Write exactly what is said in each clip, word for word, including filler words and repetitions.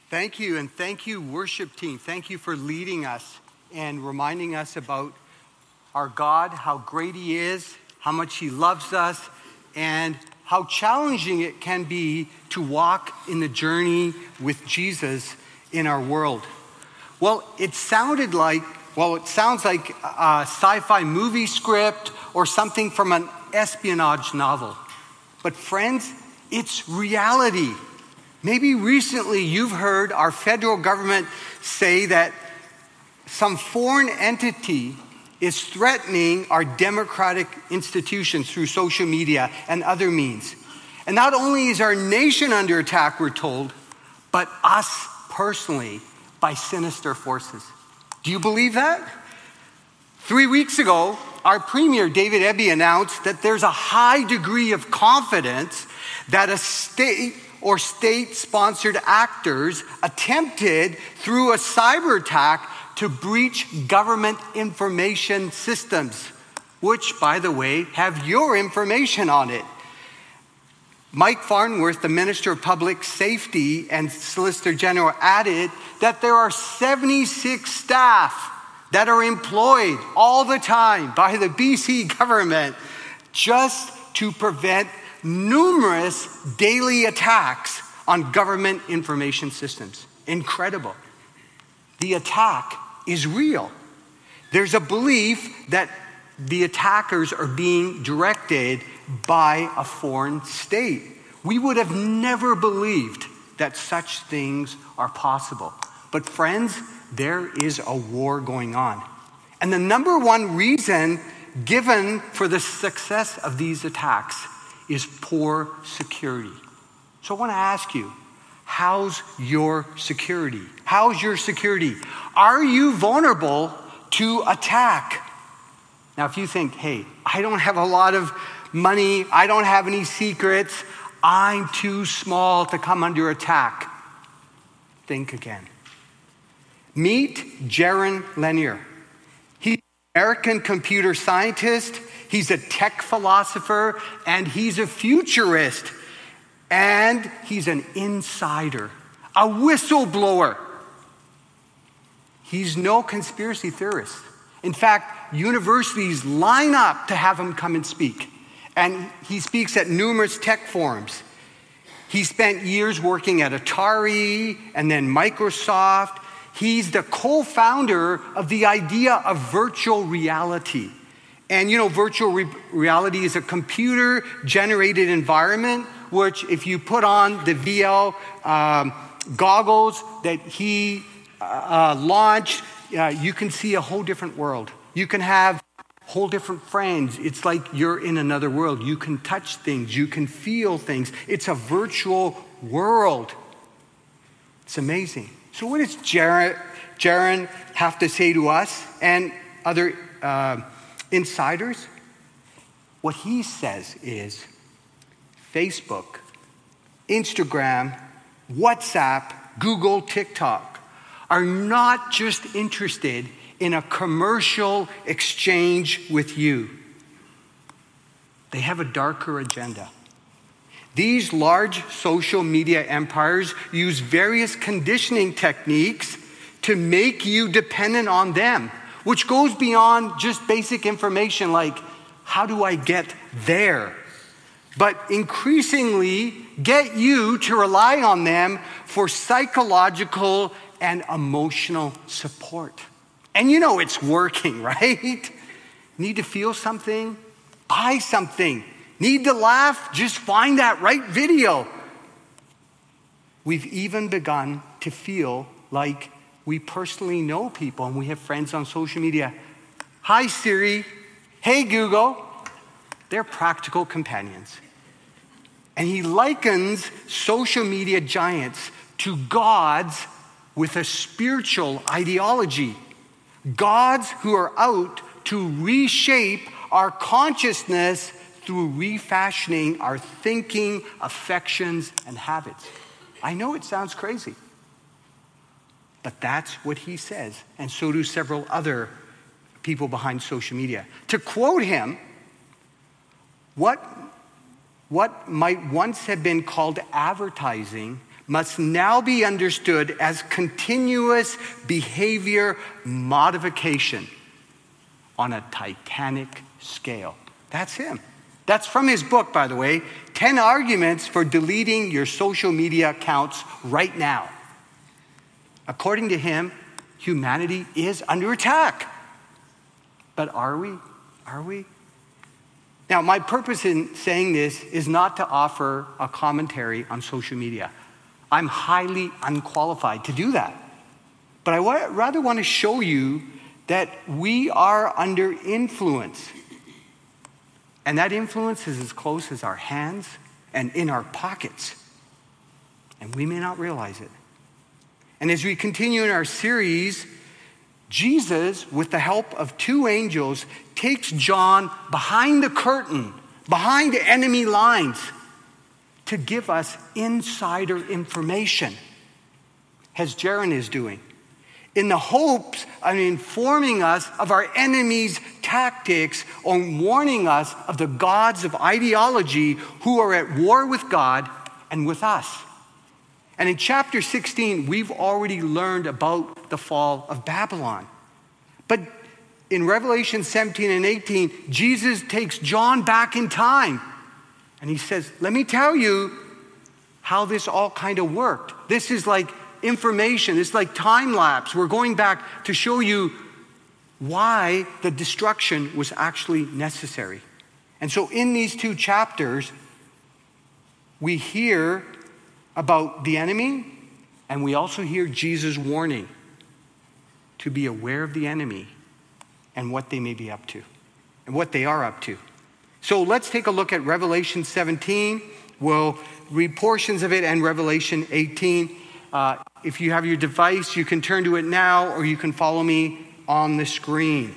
Thank you, and thank you, worship team. Thank you for leading us and reminding us about our God, how great He is, how much He loves us, and how challenging it can be to walk in the journey with Jesus in our world. Well, it sounded like, well, it sounds like a sci-fi movie script or something from an espionage novel. But friends, it's reality. Maybe recently you've heard our federal government say that some foreign entity is threatening our democratic institutions through social media and other means. And not only is our nation under attack, we're told, but us personally by sinister forces. Do you believe that? Three weeks ago, our Premier, David Eby, announced that there's a high degree of confidence that a state or state-sponsored actors attempted through a cyber attack to breach government information systems, which, by the way, have your information on it. Mike Farnworth, the Minister of Public Safety and Solicitor General, added that there are seventy-six staff that are employed all the time by the B C government just to prevent numerous daily attacks on government information systems. Incredible. The attack is real. There's a belief that the attackers are being directed by a foreign state. We would have never believed that such things are possible. But friends, there is a war going on. And the number one reason given for the success of these attacks is poor security. So I want to ask you, how's your security? How's your security? Are you vulnerable to attack? Now, if you think, hey, I don't have a lot of money, I don't have any secrets, I'm too small to come under attack, think again. Meet Jaron Lanier. He's an American computer scientist, he's a tech philosopher, and he's a futurist. And he's an insider, a whistleblower. He's no conspiracy theorist. In fact, universities line up to have him come and speak. And he speaks at numerous tech forums. He spent years working at Atari and then Microsoft. He's the co-founder of the idea of virtual reality. And you know, virtual re- reality is a computer-generated environment which if you put on the V L um, goggles that he uh, launched, uh, you can see a whole different world. You can have whole different friends. It's like you're in another world. You can touch things. You can feel things. It's a virtual world. It's amazing. So what does Jaron, Jaron have to say to us and other uh, insiders? What he says is Facebook, Instagram, WhatsApp, Google, TikTok are not just interested in a commercial exchange with you. They have a darker agenda. These large social media empires use various conditioning techniques to make you dependent on them, which goes beyond just basic information like, how do I get there? But increasingly get you to rely on them for psychological and emotional support. And you know it's working, right? Need to feel something? Buy something. Need to laugh? Just find that right video. We've even begun to feel like we personally know people and we have friends on social media. Hi Siri. Hey Google. They're practical companions. And he likens social media giants to gods with a spiritual ideology. Gods who are out to reshape our consciousness through refashioning our thinking, affections, and habits. I know it sounds crazy, but that's what he says, and so do several other people behind social media. To quote him, what, what might once have been called advertising must now be understood as continuous behavior modification on a titanic scale. That's him. That's from his book, by the way, ten Arguments for Deleting Your Social Media Accounts Right Now. According to him, humanity is under attack. But are we? Are we? Now, my purpose in saying this is not to offer a commentary on social media. I'm highly unqualified to do that. But I wa- rather want to show you that we are under influence. And that influence is as close as our hands and in our pockets. And we may not realize it. And as we continue in our series, Jesus, with the help of two angels, takes John behind the curtain, behind enemy lines, to give us insider information, as Jaron is doing, in the hopes of informing us of our enemy's tactics or warning us of the gods of ideology who are at war with God and with us. And in chapter sixteen, we've already learned about the fall of Babylon. But in Revelation seventeen and eighteen, Jesus takes John back in time. And he says, let me tell you how this all kind of worked. This is like information. It's like time lapse. We're going back to show you why the destruction was actually necessary. And so in these two chapters, we hear about the enemy, and we also hear Jesus' warning to be aware of the enemy and what they may be up to and what they are up to. So let's take a look at Revelation seventeen. We'll read portions of it, and Revelation eighteen. Uh, if you have your device, you can turn to it now, or you can follow me on the screen.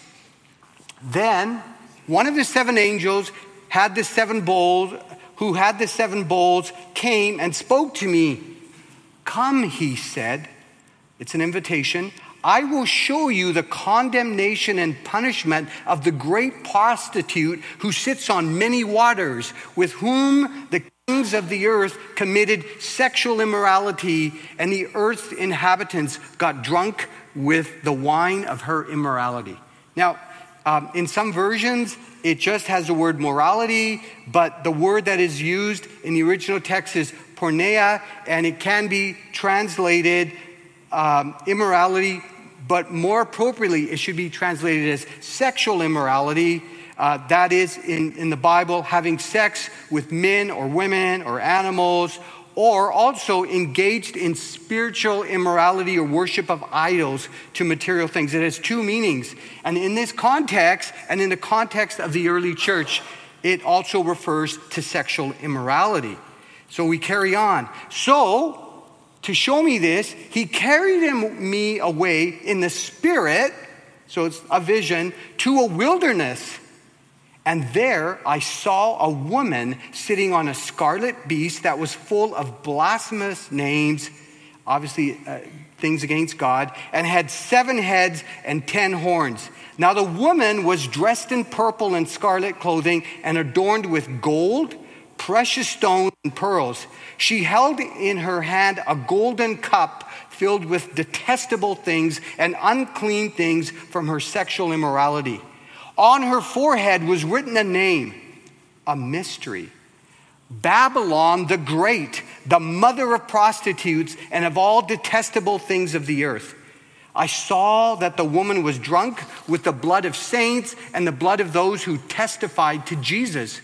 Then one of the seven angels had the seven bowls, who had the seven bowls, came and spoke to me. Come, he said. It's an invitation. I will show you the condemnation and punishment of the great prostitute who sits on many waters, with whom the kings of the earth committed sexual immorality, and the earth's inhabitants got drunk with the wine of her immorality. Now, um, in some versions, it just has the word morality, but the word that is used in the original text is porneia, and it can be translated um, immorality, but more appropriately, it should be translated as sexual immorality. Uh, that is, in, in the Bible, having sex with men or women or animals, or also engaged in spiritual immorality or worship of idols to material things. It has two meanings. And in this context, and in the context of the early church, it also refers to sexual immorality. So we carry on. So, to show me this, he carried him, me away in the spirit, so it's a vision, to a wilderness. And there I saw a woman sitting on a scarlet beast that was full of blasphemous names, obviously uh, things against God, and had seven heads and ten horns. Now the woman was dressed in purple and scarlet clothing and adorned with gold, precious stones, and pearls. She held in her hand a golden cup filled with detestable things and unclean things from her sexual immorality. On her forehead was written a name, a mystery. Babylon the Great, the mother of prostitutes and of all detestable things of the earth. I saw that the woman was drunk with the blood of saints and the blood of those who testified to Jesus.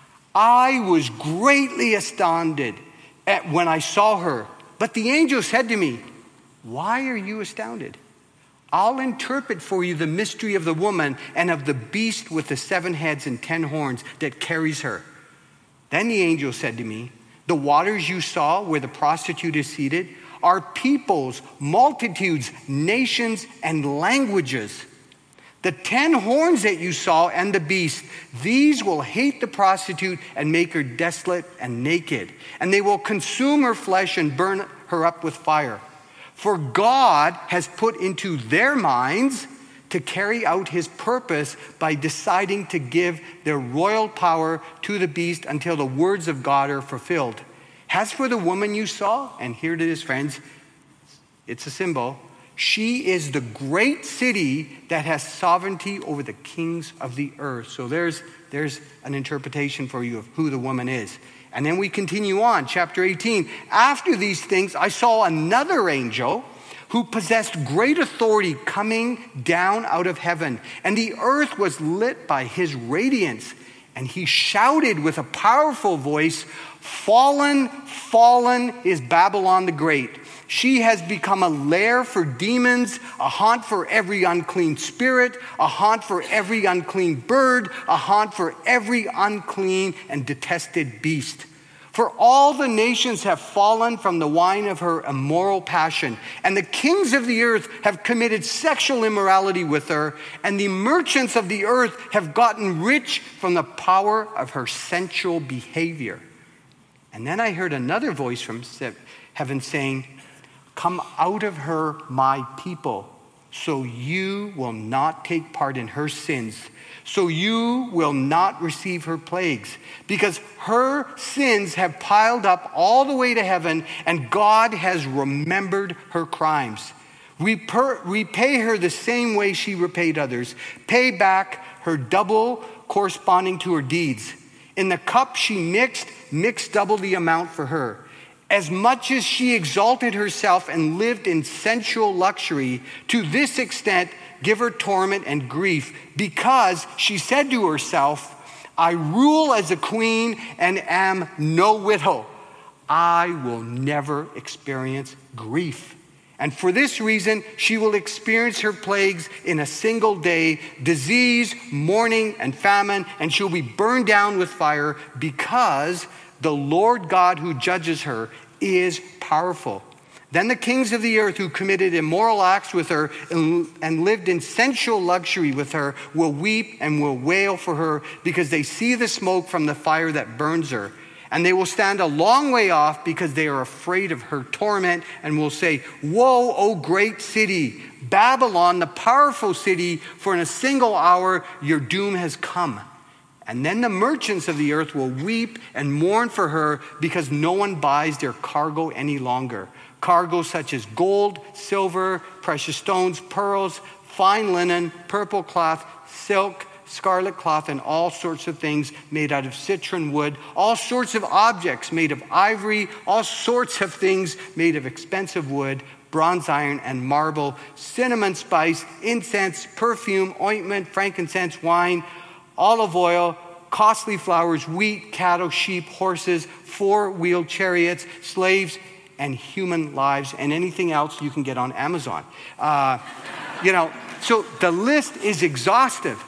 I was greatly astounded at when I saw her. But the angel said to me, why are you astounded? I'll interpret for you the mystery of the woman and of the beast with the seven heads and ten horns that carries her. Then the angel said to me, the waters you saw where the prostitute is seated are peoples, multitudes, nations, and languages. The ten horns that you saw and the beast, these will hate the prostitute and make her desolate and naked. And they will consume her flesh and burn her up with fire. For God has put into their minds to carry out his purpose by deciding to give their royal power to the beast until the words of God are fulfilled. As for the woman you saw, and here it is, friends, it's a symbol. She is the great city that has sovereignty over the kings of the earth. So there's, there's an interpretation for you of who the woman is. And then we continue on, chapter eighteen. After these things, I saw another angel who possessed great authority coming down out of heaven. And the earth was lit by his radiance. And he shouted with a powerful voice, "Fallen, fallen is Babylon the Great. She has become a lair for demons, a haunt for every unclean spirit, a haunt for every unclean bird, a haunt for every unclean and detested beast. For all the nations have fallen from the wine of her immoral passion, and the kings of the earth have committed sexual immorality with her, and the merchants of the earth have gotten rich from the power of her sensual behavior." And then I heard another voice from heaven saying, "Come out of her, my people, so you will not take part in her sins, so you will not receive her plagues, because her sins have piled up all the way to heaven, and God has remembered her crimes. Reper- repay her the same way she repaid others. Pay back her double corresponding to her deeds. In the cup she mixed, mix double the amount for her. As much as she exalted herself and lived in sensual luxury, to this extent give her torment and grief, because she said to herself, I rule as a queen and am no widow. I will never experience grief. And for this reason, she will experience her plagues in a single day, disease, mourning, and famine, and she'll be burned down with fire, because the Lord God who judges her is powerful. Then the kings of the earth who committed immoral acts with her and, and lived in sensual luxury with her will weep and will wail for her, because they see the smoke from the fire that burns her. And they will stand a long way off, because they are afraid of her torment, and will say, Woe, O great city, Babylon, the powerful city, for in a single hour your doom has come. And then the merchants of the earth will weep and mourn for her, because no one buys their cargo any longer. Cargo such as gold, silver, precious stones, pearls, fine linen, purple cloth, silk, scarlet cloth, and all sorts of things made out of citron wood, all sorts of objects made of ivory, all sorts of things made of expensive wood, bronze, iron, and marble, cinnamon spice, incense, perfume, ointment, frankincense, wine, olive oil, costly flowers, wheat, cattle, sheep, horses, four-wheeled chariots, slaves, and human lives, and anything else you can get on Amazon. Uh, you know, so the list is exhaustive.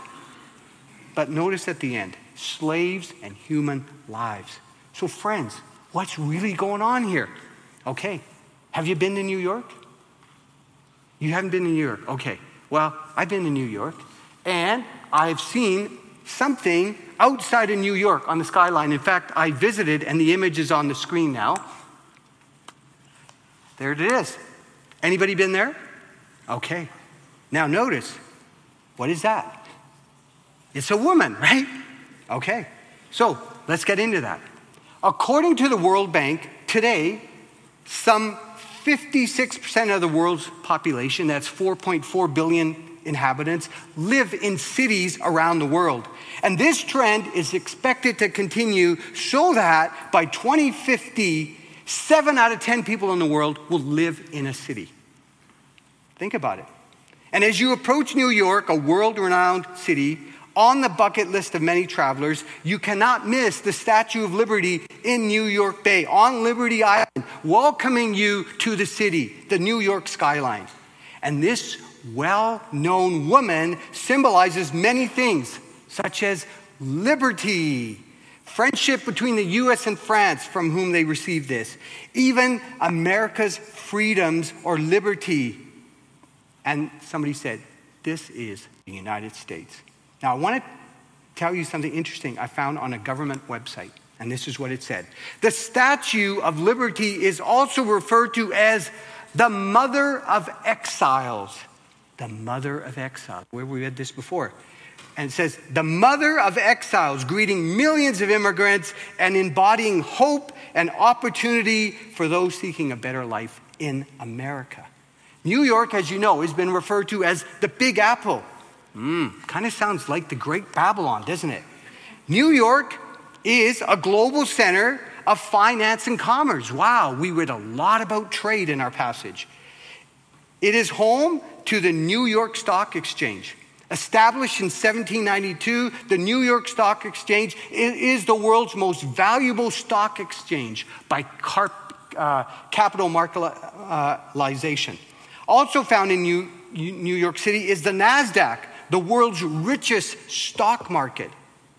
But notice at the end, slaves and human lives. So friends, what's really going on here? Okay, have you been to New York? You haven't been to New York? Okay, well, I've been to New York, and I've seen something outside of New York on the skyline. In fact, I visited, and the image is on the screen now. There it is. Anybody been there? Okay. Now notice, what is that? It's a woman, right? Okay. So let's get into that. According to the World Bank, today, some fifty-six percent of the world's population, that's four point four billion inhabitants, live in cities around the world. And this trend is expected to continue, so that by twenty fifty, seven out of ten people in the world will live in a city. Think about it. And as you approach New York, a world-renowned city, on the bucket list of many travelers, you cannot miss the Statue of Liberty in New York Bay, on Liberty Island, welcoming you to the city, the New York skyline. And this well-known woman symbolizes many things, such as liberty, friendship between the U S and France, from whom they received this, even America's freedoms or liberty. And somebody said, this is the United States. Now, I want to tell you something interesting I found on a government website, and this is what it said. The Statue of Liberty is also referred to as the Mother of Exiles. The Mother of Exiles. Where we read this before. And it says, the mother of exiles, greeting millions of immigrants and embodying hope and opportunity for those seeking a better life in America. New York, as you know, has been referred to as the Big Apple. Mm, kind of sounds like the Great Babylon, doesn't it? New York is a global center of finance and commerce. Wow, we read a lot about trade in our passage. It is home to the New York Stock Exchange. Established in seventeen ninety-two, the New York Stock Exchange is the world's most valuable stock exchange by car, uh, capital marketization. Also found in New, New York City is the NASDAQ, the world's richest stock market.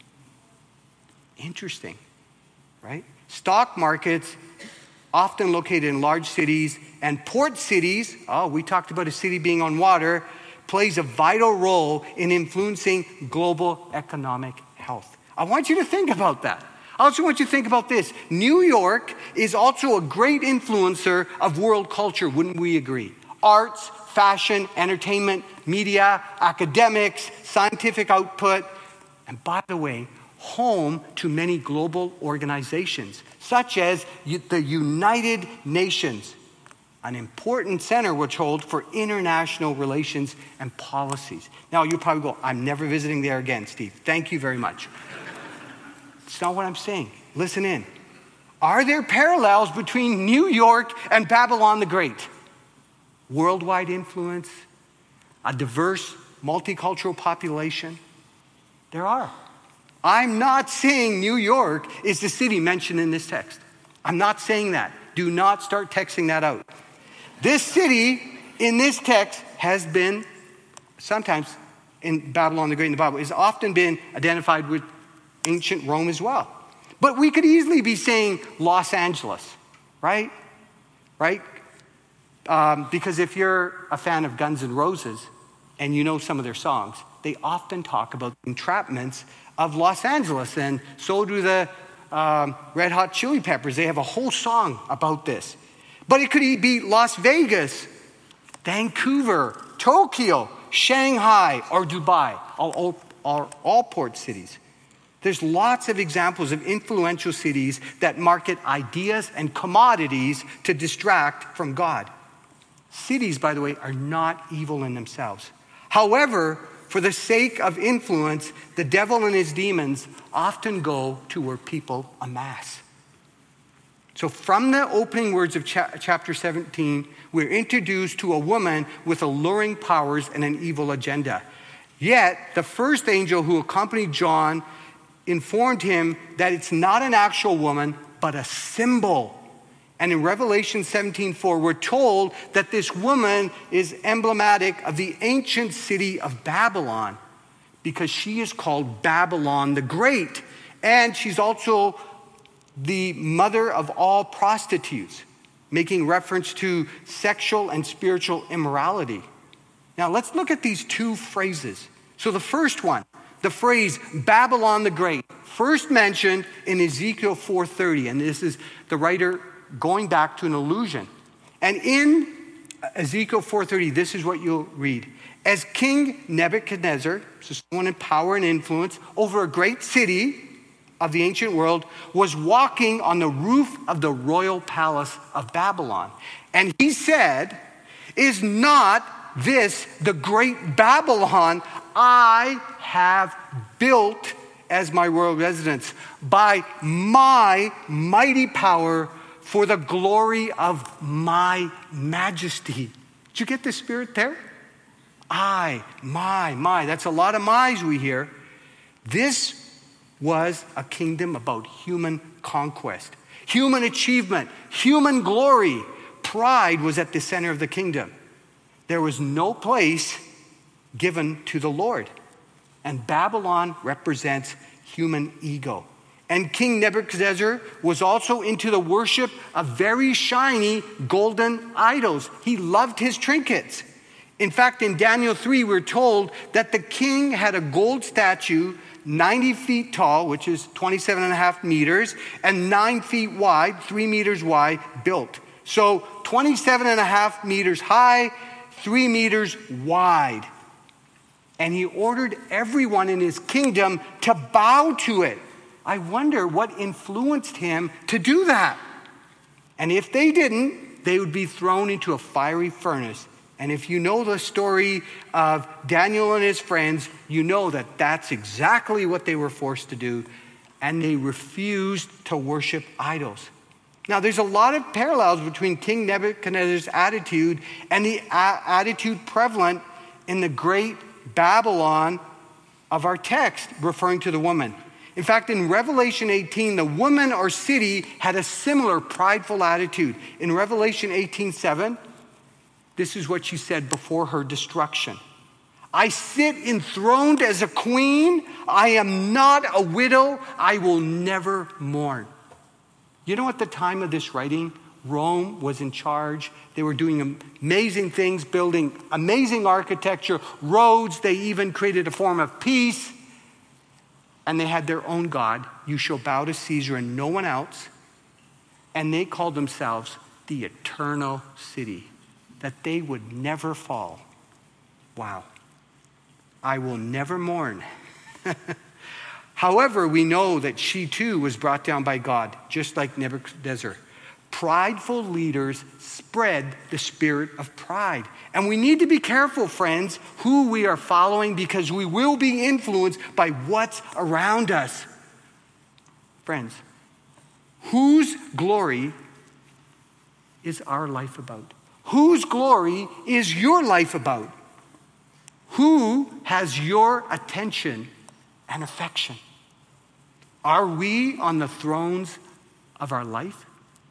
Interesting, right? Stock markets often located in large cities and port cities. Oh, we talked about a city being on water, plays a vital role in influencing global economic health. I want you to think about that. I also want you to think about this. New York is also a great influencer of world culture, wouldn't we agree? Arts, fashion, entertainment, media, academics, scientific output, and by the way, home to many global organizations, such as the United Nations, an important center, we're told, for international relations and policies. Now, you probably go, I'm never visiting there again, Steve. Thank you very much. It's not what I'm saying. Listen in. Are there parallels between New York and Babylon the Great? Worldwide influence, a diverse, multicultural population? There are. I'm not saying New York is the city mentioned in this text. I'm not saying that. Do not start texting that out. This city in this text has been, sometimes in Babylon the Great in the Bible, has often been identified with ancient Rome as well. But we could easily be saying Los Angeles, right? Right? Um, because if you're a fan of Guns N' Roses and you know some of their songs, they often talk about entrapments of Los Angeles, and so do the um, Red Hot Chili Peppers. They have a whole song about this. But it could be Las Vegas, Vancouver, Tokyo, Shanghai, or Dubai, all, all, all, all port cities. There's lots of examples of influential cities that market ideas and commodities to distract from God. Cities, by the way, are not evil in themselves. However, for the sake of influence, the devil and his demons often go to where people amass. So from the opening words of cha- chapter seventeen, we're introduced to a woman with alluring powers and an evil agenda. Yet, the first angel who accompanied John informed him that it's not an actual woman, but a symbol. And in Revelation seventeen four, we're told that this woman is emblematic of the ancient city of Babylon because she is called Babylon the Great. And she's also the mother of all prostitutes, making reference to sexual and spiritual immorality. Now let's look at these two phrases. So the first one, the phrase Babylon the Great, first mentioned in Ezekiel four thirty, and this is the writer going back to an allusion. And in Ezekiel four thirty, this is what you'll read. As King Nebuchadnezzar, so someone in power and influence over a great city of the ancient world, was walking on the roof of the royal palace of Babylon. And he said, is not this the great Babylon I have built as my royal residence by my mighty power for the glory of my majesty? Did you get the spirit there? I, my, my. That's a lot of my's we hear. This was a kingdom about human conquest, human achievement, human glory. Pride was at the center of the kingdom. There was no place given to the Lord. And Babylon represents human ego. And King Nebuchadnezzar was also into the worship of very shiny golden idols. He loved his trinkets. In fact, in Daniel three, we're told that the king had a gold statue ninety feet tall, which is twenty-seven and a half meters, and nine feet wide, three meters wide, built. So twenty-seven and a half meters high, three meters wide. and he ordered everyone in his kingdom to bow to it. I wonder what influenced him to do that. And if they didn't, they would be thrown into a fiery furnace. And if you know the story of Daniel and his friends, you know that that's exactly what they were forced to do. And they refused to worship idols. Now, there's a lot of parallels between King Nebuchadnezzar's attitude and the a- attitude prevalent in the great Babylon of our text, referring to the woman. In fact, in Revelation eighteen, the woman or city had a similar prideful attitude. In Revelation eighteen seven, this is what she said before her destruction. I sit enthroned as a queen. I am not a widow. I will never mourn. You know, at the time of this writing, Rome was in charge. They were doing amazing things, building amazing architecture, roads. They even created a form of peace. And they had their own God. You shall bow to Caesar and no one else. And they called themselves the Eternal City, that they would never fall. Wow. I will never mourn. However, we know that she too was brought down by God, just like Nebuchadnezzar. Prideful leaders spread the spirit of pride. And we need to be careful, friends, who we are following, because we will be influenced by what's around us. Friends, whose glory is our life about? Whose glory is your life about? Who has your attention and affection? Are we on the thrones of our life?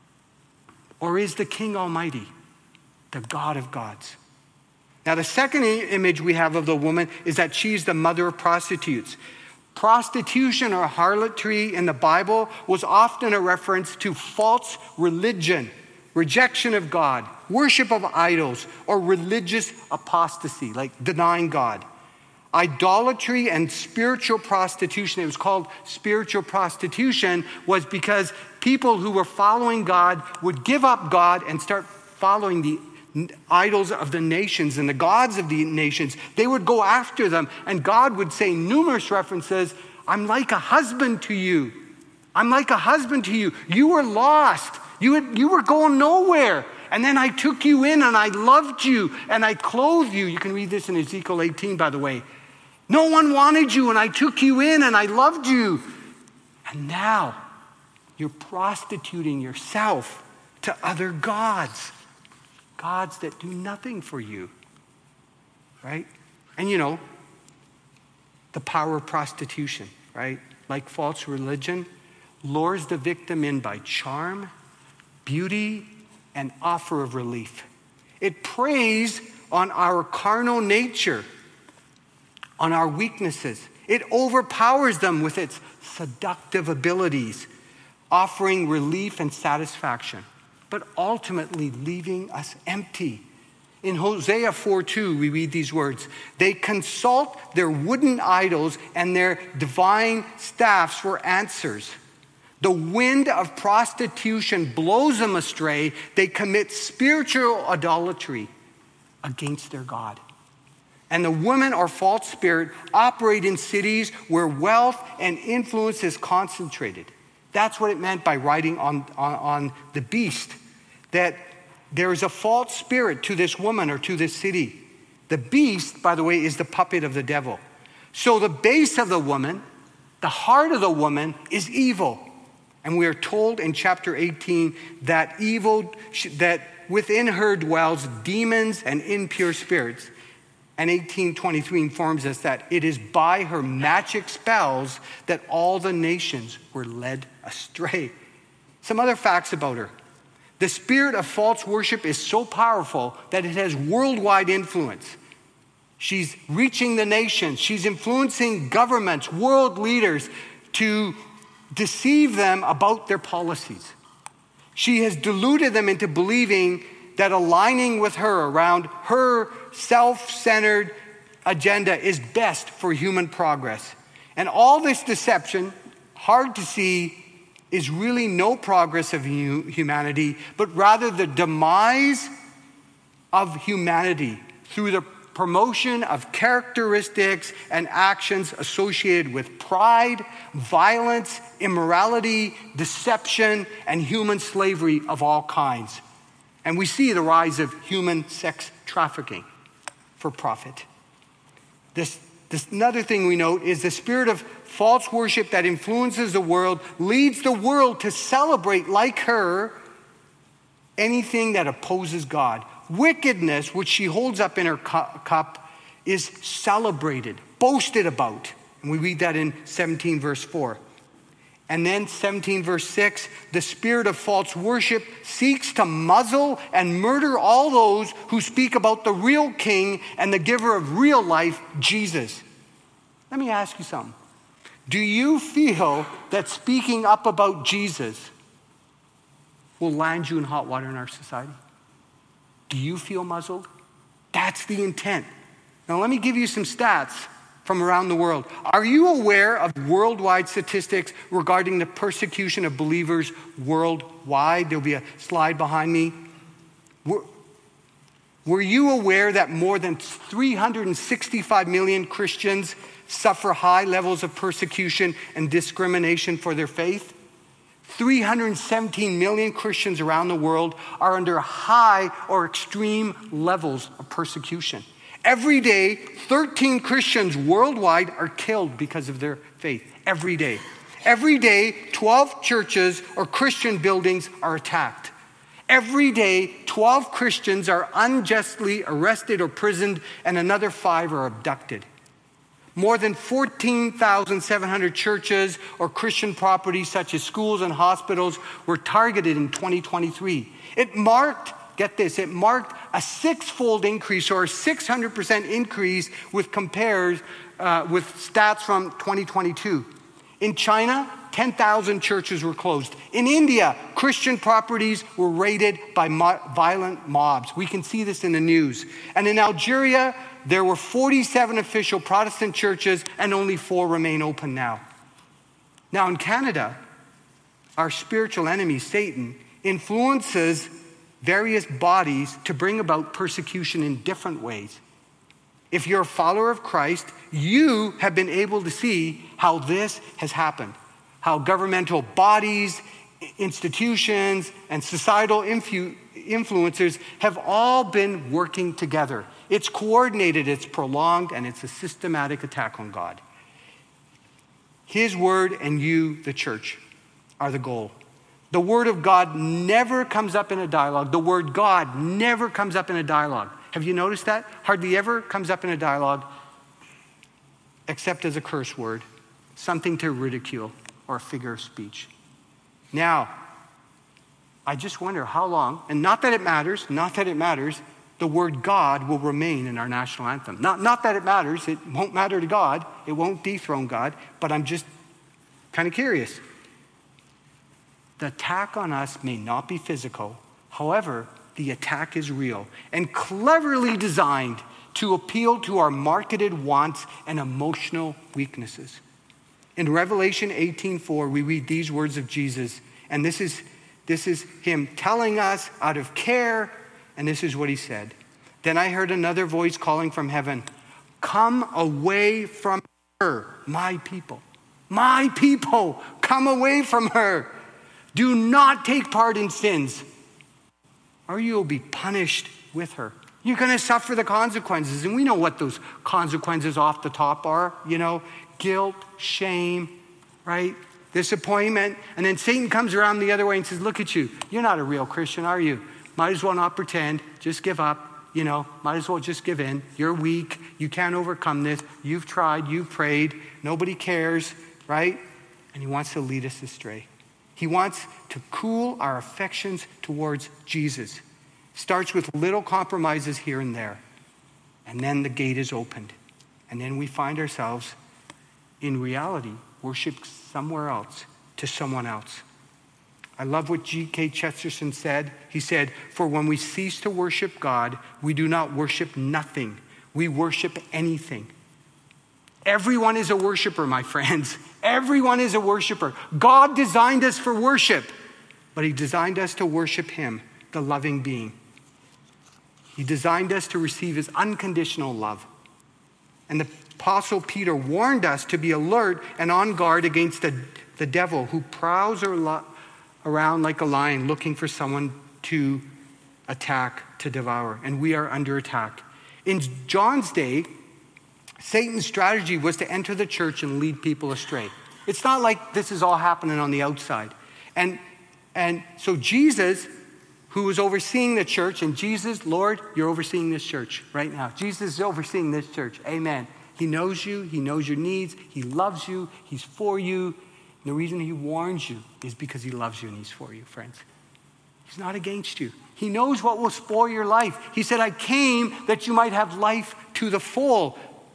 Or is the King Almighty the God of gods? Now, the second image we have of the woman is that she's the mother of prostitutes. Prostitution or harlotry in the Bible was often a reference to false religion, rejection of God, worship of idols, or religious apostasy, like denying God. Idolatry and spiritual prostitution, it was called spiritual prostitution, was because people who were following God would give up God and start following the idols of the nations and the gods of the nations. They would go after them, and God would say numerous references, I'm like a husband to you. I'm like a husband to you. You were lost. You, had, you were going nowhere. And then I took you in and I loved you and I clothed you. You can read this in Ezekiel eighteen, by the way. No one wanted you and I took you in and I loved you. And now you're prostituting yourself to other gods. Gods that do nothing for you. Right? And you know, the power of prostitution, right? Like false religion, lures the victim in by charm, beauty, and offer of relief. It preys on our carnal nature, on our weaknesses. It overpowers them with its seductive abilities, offering relief and satisfaction, but ultimately leaving us empty. In Hosea four two, we read these words, they consult their wooden idols and their divine staffs for answers. The wind of prostitution blows them astray. They commit spiritual idolatry against their God. And the women or false spirit operate in cities where wealth and influence is concentrated. That's what it meant by writing on, on, on the beast, that there is a false spirit to this woman or to this city. The beast, by the way, is the puppet of the devil. So the base of the woman, the heart of the woman, is evil. And we are told in chapter eighteen that evil, that within her dwells demons and impure spirits. And eighteen twenty-three informs us that it is by her magic spells that all the nations were led astray. Some other facts about her. The spirit of false worship is so powerful that it has worldwide influence. She's reaching the nations. She's influencing governments, world leaders to deceive them about their policies. She has deluded them into believing that aligning with her around her self-centered agenda is best for human progress. And all this deception, hard to see, is really no progress of humanity, but rather the demise of humanity through the promotion of characteristics and actions associated with pride, violence, immorality, deception, and human slavery of all kinds. And we see the rise of human sex trafficking for profit. This, this another thing we note is the spirit of false worship that influences the world leads the world to celebrate, like her, anything that opposes God. Wickedness, which she holds up in her cup, is celebrated, boasted about. And we read that in seventeen verse four. And then seventeen verse six, the spirit of false worship seeks to muzzle and murder all those who speak about the real king and the giver of real life, Jesus. Let me ask you something. Do you feel that speaking up about Jesus will land you in hot water in our society? Do you feel muzzled? That's the intent. Now let me give you some stats from around the world. Are you aware of worldwide statistics regarding the persecution of believers worldwide? There'll be a slide behind me. Were, were you aware that more than three hundred sixty-five million Christians suffer high levels of persecution and discrimination for their faith? three hundred seventeen million Christians around the world are under high or extreme levels of persecution. Every day, thirteen Christians worldwide are killed because of their faith. Every day. Every day, twelve churches or Christian buildings are attacked. Every day, twelve Christians are unjustly arrested or imprisoned, and another five are abducted. More than fourteen thousand seven hundred churches or Christian properties, such as schools and hospitals, were targeted in twenty twenty-three. It marked, get this, it marked a six-fold increase or a six hundred percent increase with compares uh, with stats from twenty twenty-two. In China, ten thousand churches were closed. In India, Christian properties were raided by mo- violent mobs. We can see this in the news. And in Algeria, there were forty-seven official Protestant churches and only four remain open now. Now in Canada, our spiritual enemy, Satan, influences various bodies to bring about persecution in different ways. If you're a follower of Christ, you have been able to see how this has happened. How governmental bodies, institutions, and societal influ- influencers have all been working together. It's coordinated, it's prolonged, and it's a systematic attack on God. His word and you, the church, are the goal. The word of God never comes up in a dialogue. The word God never comes up in a dialogue. Have you noticed that? Hardly ever comes up in a dialogue except as a curse word, something to ridicule, or a figure of speech. Now, I just wonder how long, and not that it matters, not that it matters, the word God will remain in our national anthem. Not, not that it matters, it won't matter to God, it won't dethrone God, but I'm just kind of curious. The attack on us may not be physical, however, the attack is real and cleverly designed to appeal to our marketed wants and emotional weaknesses. In Revelation eighteen four, we read these words of Jesus, and this is, this is him telling us out of care, and this is what he said. Then I heard another voice calling from heaven, "Come away from her, my people. My people, come away from her. Do not take part in sins, or you will be punished with her." You're going to suffer the consequences, and we know what those consequences off the top are, you know, guilt, shame, right? Disappointment. And then Satan comes around the other way and says, look at you. You're not a real Christian, are you? Might as well not pretend. Just give up. You know, might as well just give in. You're weak. You can't overcome this. You've tried. You've prayed. Nobody cares, right? And he wants to lead us astray. He wants to cool our affections towards Jesus. Starts with little compromises here and there. And then the gate is opened. And then we find ourselves, in reality, worship somewhere else, to someone else. I love what G K Chesterton said. He said, "For when we cease to worship God, we do not worship nothing. We worship anything." Everyone is a worshiper, my friends. Everyone is a worshiper. God designed us for worship, but he designed us to worship him, the loving being. He designed us to receive his unconditional love. And the Apostle Peter warned us to be alert and on guard against the, the devil who prowls around like a lion looking for someone to attack, to devour. And we are under attack. In John's day, Satan's strategy was to enter the church and lead people astray. It's not like this is all happening on the outside. And, and so Jesus, who was overseeing the church, and Jesus, Lord, you're overseeing this church right now. Jesus is overseeing this church. Amen. He knows you. He knows your needs. He loves you. He's for you. And the reason he warns you is because he loves you and he's for you, friends. He's not against you. He knows what will spoil your life. He said, I came that you might have life to the full.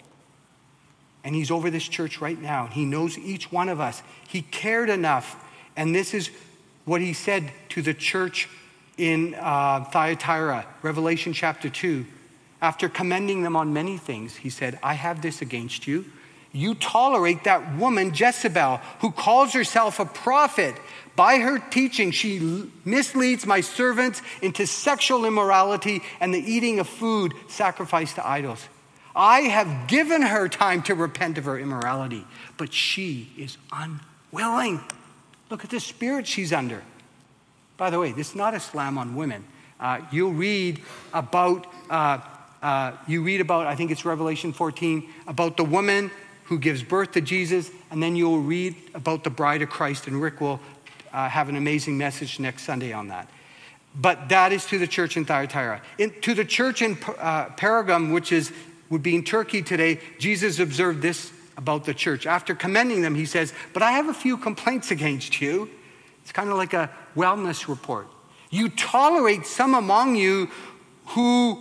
And he's over this church right now. He knows each one of us. He cared enough. And this is what he said to the church in uh, Thyatira, Revelation chapter two. After commending them on many things, he said, I have this against you. You tolerate that woman Jezebel, who calls herself a prophet. By her teaching, she misleads my servants into sexual immorality and the eating of food sacrificed to idols. I have given her time to repent of her immorality, but she is unwilling. Look at the spirit she's under. By the way, this is not a slam on women. Uh, you'll read about, uh, uh, you read about, I think it's Revelation fourteen, about the woman who gives birth to Jesus, and then you'll read about the bride of Christ, and Rick will uh, have an amazing message next Sunday on that. But that is to the church in Thyatira. In, to the church in uh, Pergamum, which is would be in Turkey today, Jesus observed this about the church. After commending them, he says, but I have a few complaints against you. It's kind of like a wellness report. You tolerate some among you who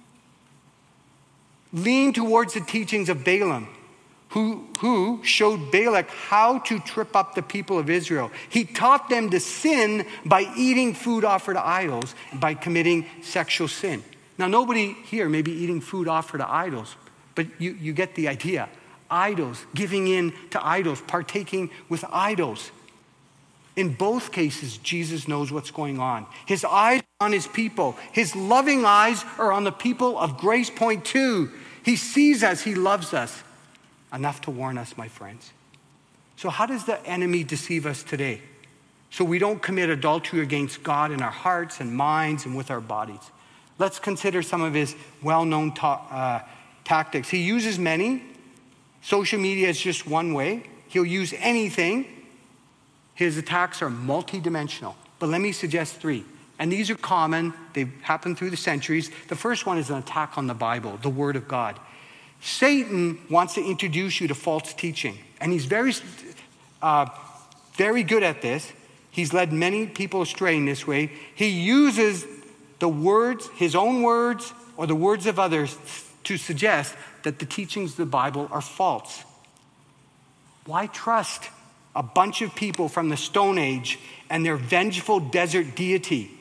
lean towards the teachings of Balaam, who, who showed Balak how to trip up the people of Israel. He taught them to sin by eating food offered to idols and by committing sexual sin. Now, nobody here may be eating food offered to idols, but you, you get the idea. Idols, giving in to idols, partaking with idols. In both cases, Jesus knows what's going on. His eyes are on his people. His loving eyes are on the people of Grace Point two. He sees us. He loves us. Enough to warn us, my friends. So how does the enemy deceive us today? So we don't commit adultery against God in our hearts and minds and with our bodies. Let's consider some of his well-known ta- uh, tactics. He uses many. Social media is just one way. He'll use anything. His attacks are multidimensional. But let me suggest three. And these are common. They've happened through the centuries. The first one is an attack on the Bible, the Word of God. Satan wants to introduce you to false teaching. And he's very, uh, very good at this. He's led many people astray in this way. He uses the words, his own words, or the words of others to suggest that the teachings of the Bible are false. Why trust a bunch of people from the Stone Age and their vengeful desert deity?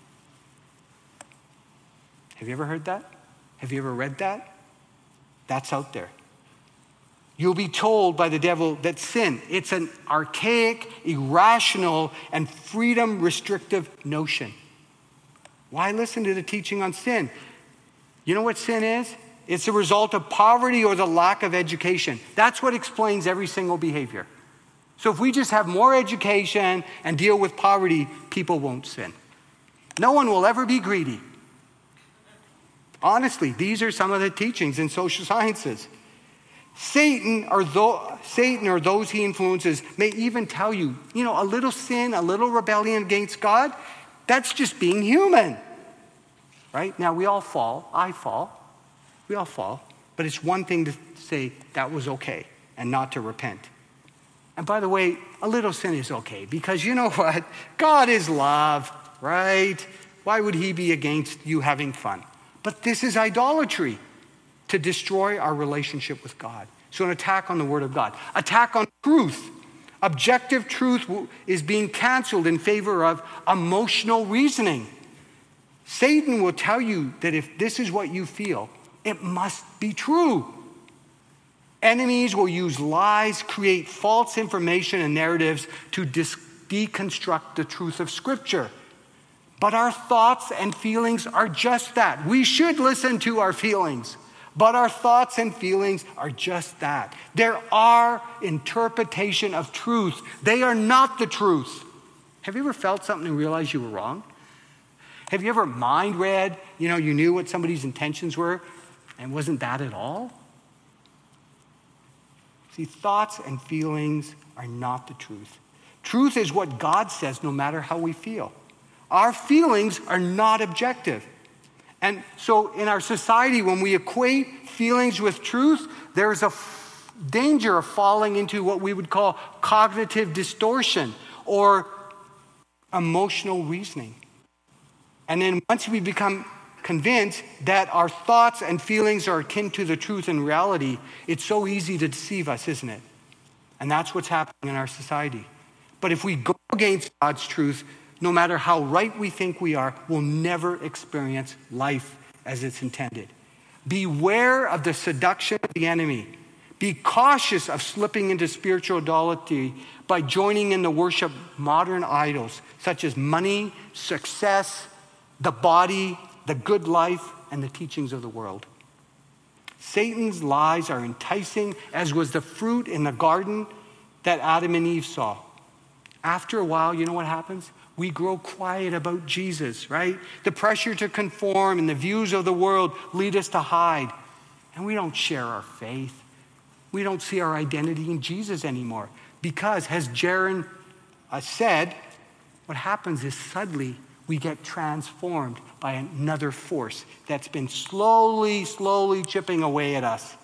Have you ever heard that? Have you ever read that? That's out there. You'll be told by the devil that sin, it's an archaic, irrational, and freedom-restrictive notion. Why listen to the teaching on sin? You know what sin is? It's a result of poverty or the lack of education. That's what explains every single behavior. So if we just have more education and deal with poverty, people won't sin. No one will ever be greedy. Honestly, these are some of the teachings in social sciences. Satan or, th- Satan or those he influences may even tell you, you know, a little sin, a little rebellion against God, that's just being human. Right? Now, we all fall. I fall. We all fall. But it's one thing to say that was okay and not to repent. And by the way, a little sin is okay because you know what? God is love, right? Why would he be against you having fun? But this is idolatry to destroy our relationship with God. So an attack on the Word of God. Attack on truth. Objective truth is being canceled in favor of emotional reasoning. Satan will tell you that if this is what you feel, it must be true. Enemies will use lies, create false information and narratives to dis- deconstruct the truth of Scripture. But our thoughts and feelings are just that. We should listen to our feelings, but our thoughts and feelings are just that. They're our interpretation of truth. They are not the truth. Have you ever felt something and realized you were wrong? Have you ever mind read, you know, you knew what somebody's intentions were, and wasn't that at all? See, thoughts and feelings are not the truth. Truth is what God says no matter how we feel. Our feelings are not objective. And so in our society, when we equate feelings with truth, there's a f- danger of falling into what we would call cognitive distortion or emotional reasoning. And then once we become convinced that our thoughts and feelings are akin to the truth and reality, it's so easy to deceive us, isn't it? And that's what's happening in our society. But if we go against God's truth, no matter how right we think we are, we'll never experience life as it's intended. Beware of the seduction of the enemy. Be cautious of slipping into spiritual idolatry by joining in the worship of modern idols, such as money, success, the body, the good life, and the teachings of the world. Satan's lies are enticing, as was the fruit in the garden that Adam and Eve saw. After a while, you know what happens? We grow quiet about Jesus, right? The pressure to conform and the views of the world lead us to hide. And we don't share our faith. We don't see our identity in Jesus anymore. Because, as Jaron uh, said, what happens is suddenly we get transformed by another force that's been slowly, slowly chipping away at us.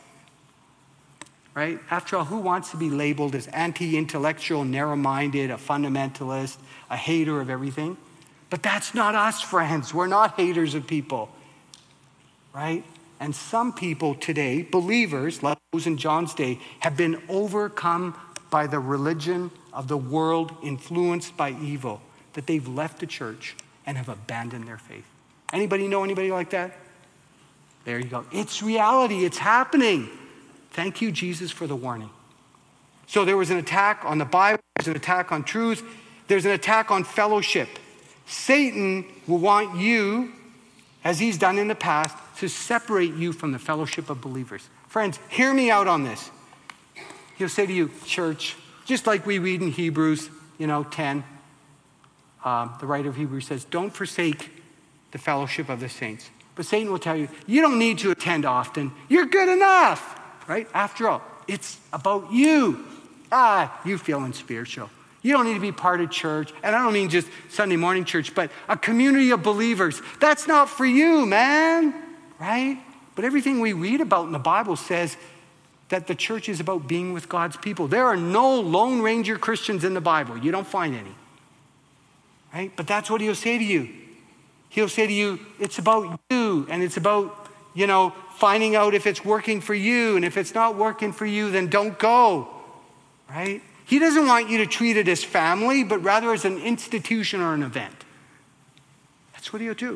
Right? After all, who wants to be labeled as anti-intellectual, narrow-minded, a fundamentalist, a hater of everything? But that's not us, friends. We're not haters of people. Right? And some people today, believers, like those in John's day, have been overcome by the religion of the world, influenced by evil, that they've left the church and have abandoned their faith. Anybody know anybody like that? There you go. It's reality. It's happening. Thank you, Jesus, for the warning. So there was an attack on the Bible. There's an attack on truth. There's an attack on fellowship. Satan will want you, as he's done in the past, to separate you from the fellowship of believers. Friends, hear me out on this. He'll say to you, church, just like we read in Hebrews, you know, ten, um, the writer of Hebrews says, don't forsake the fellowship of the saints. But Satan will tell you, you don't need to attend often. You're good enough. Right? After all, it's about you. Ah, you feeling spiritual. You don't need to be part of church. And I don't mean just Sunday morning church, but a community of believers. That's not for you, man. Right? But everything we read about in the Bible says that the church is about being with God's people. There are no Lone Ranger Christians in the Bible. You don't find any. Right? But that's what he'll say to you. He'll say to you, it's about you, and it's about, you know, finding out if it's working for you, and if it's not working for you, then don't go, right? He doesn't want you to treat it as family, but rather as an institution or an event. That's what he'll do.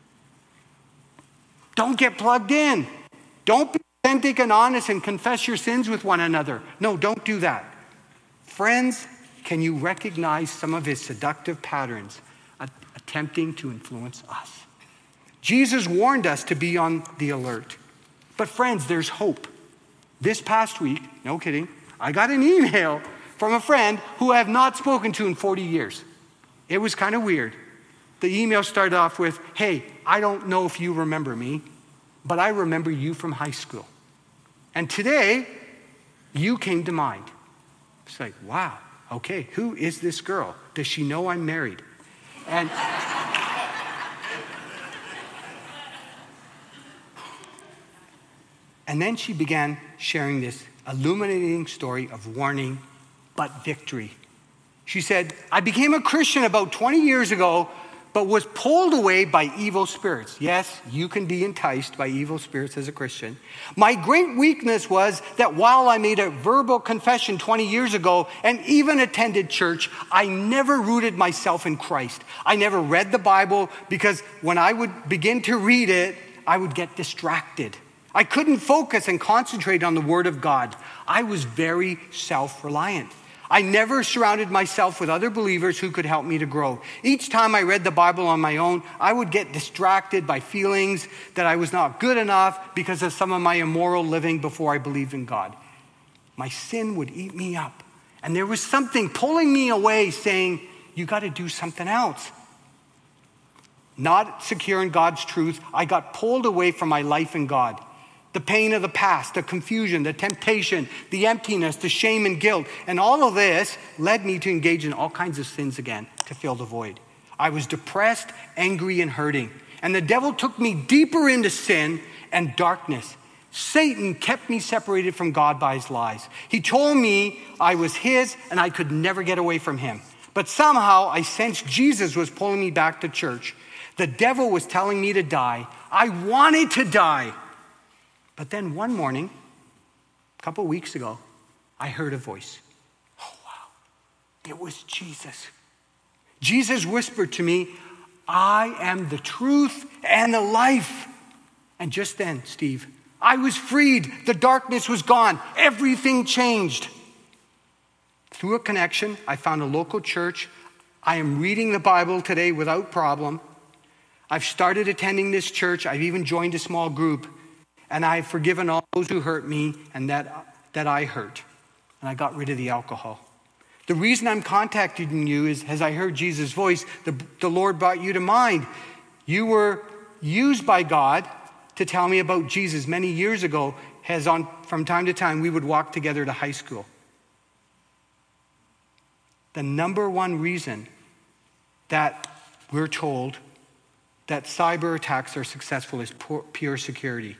Don't get plugged in. Don't be authentic and honest and confess your sins with one another. No, don't do that. Friends, can you recognize some of his seductive patterns attempting to influence us? Jesus warned us to be on the alert. But friends, there's hope. This past week, no kidding, I got an email from a friend who I have not spoken to in forty years. It was kind of weird. The email started off with, hey, I don't know if you remember me, but I remember you from high school. And today, you came to mind. It's like, wow, okay, who is this girl? Does she know I'm married? And And then she began sharing this illuminating story of warning, but victory. She said, I became a Christian about twenty years ago, but was pulled away by evil spirits. Yes, you can be enticed by evil spirits as a Christian. My great weakness was that while I made a verbal confession twenty years ago and even attended church, I never rooted myself in Christ. I never read the Bible because when I would begin to read it, I would get distracted. I couldn't focus and concentrate on the Word of God. I was very self-reliant. I never surrounded myself with other believers who could help me to grow. Each time I read the Bible on my own, I would get distracted by feelings that I was not good enough because of some of my immoral living before I believed in God. My sin would eat me up. And there was something pulling me away saying, you got to do something else. Not secure in God's truth, I got pulled away from my life in God. The pain of the past, the confusion, the temptation, the emptiness, the shame and guilt. And all of this led me to engage in all kinds of sins again to fill the void. I was depressed, angry, and hurting. And the devil took me deeper into sin and darkness. Satan kept me separated from God by his lies. He told me I was his and I could never get away from him. But somehow I sensed Jesus was pulling me back to church. The devil was telling me to die. I wanted to die. But then one morning, a couple of weeks ago, I heard a voice. Oh, wow. It was Jesus. Jesus whispered to me, I am the truth and the life. And just then, Steve, I was freed. The darkness was gone. Everything changed. Through a connection, I found a local church. I am reading the Bible today without problem. I've started attending this church. I've even joined a small group. And I've forgiven all those who hurt me and that, that I hurt. And I got rid of the alcohol. The reason I'm contacting you is, as I heard Jesus' voice, the, the Lord brought you to mind. You were used by God to tell me about Jesus many years ago, as on, from time to time we would walk together to high school. The number one reason that we're told that cyber attacks are successful is poor, pure security.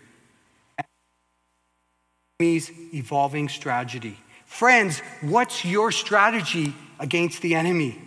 Evolving strategy. Friends, what's your strategy against the enemy?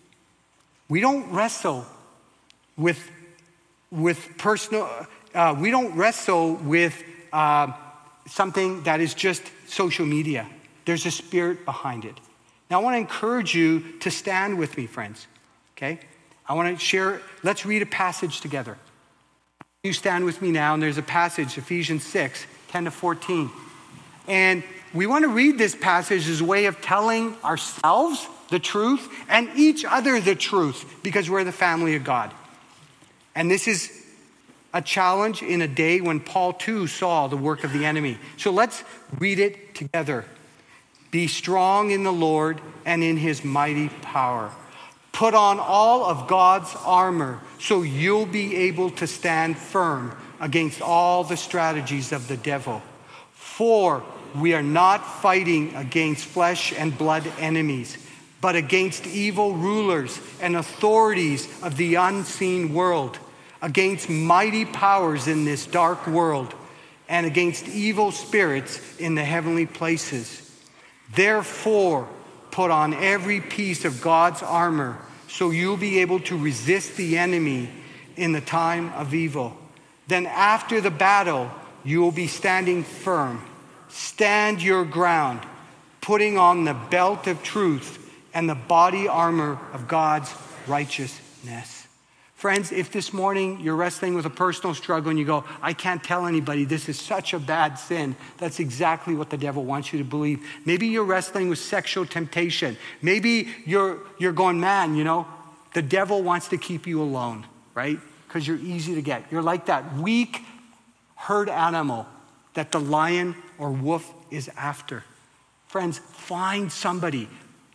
We don't wrestle with, with personal, uh, we don't wrestle with uh, something that is just social media. There's a spirit behind it. Now I want to encourage you to stand with me, friends. Okay? I want to share, let's read a passage together. You stand with me now, and there's a passage, Ephesians six, ten to fourteen. And we want to read this passage as a way of telling ourselves the truth and each other the truth, because we're the family of God. And this is a challenge in a day when Paul too saw the work of the enemy. So let's read it together. Be strong in the Lord and in his mighty power. Put on all of God's armor so you'll be able to stand firm against all the strategies of the devil. For we are not fighting against flesh and blood enemies, but against evil rulers and authorities of the unseen world, against mighty powers in this dark world, and against evil spirits in the heavenly places. Therefore, put on every piece of God's armor so you'll be able to resist the enemy in the time of evil. Then after the battle, you will be standing firm. Stand your ground, putting on the belt of truth and the body armor of God's righteousness. Friends, if this morning you're wrestling with a personal struggle and you go, I can't tell anybody, this is such a bad sin, that's exactly what the devil wants you to believe. Maybe you're wrestling with sexual temptation. Maybe you're, you're going, man, you know, the devil wants to keep you alone, right? Because you're easy to get. You're like that weak herd animal that the lion or wolf is after. Friends, find somebody.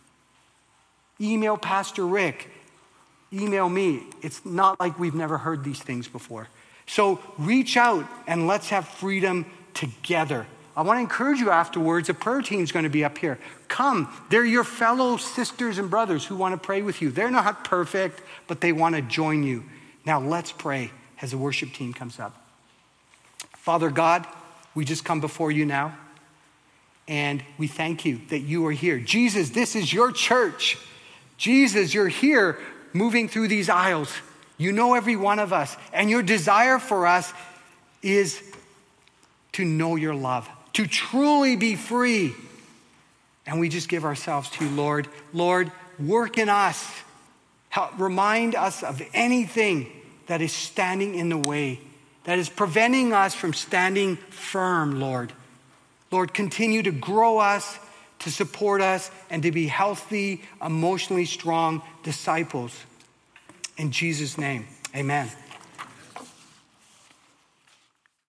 Email Pastor Rick. Email me. It's not like we've never heard these things before. So reach out and let's have freedom together. I want to encourage you afterwards. A prayer team's going to be up here. Come. They're your fellow sisters and brothers who want to pray with you. They're not perfect, but they want to join you. Now let's pray as the worship team comes up. Father God, we just come before you now, and we thank you that you are here. Jesus, this is your church. Jesus, you're here moving through these aisles. You know every one of us, and your desire for us is to know your love, to truly be free. And we just give ourselves to you, Lord. Lord, work in us. Help, remind us of anything that is standing in the way, that is preventing us from standing firm, Lord. Lord, continue to grow us, to support us, and to be healthy, emotionally strong disciples. In Jesus' name, amen.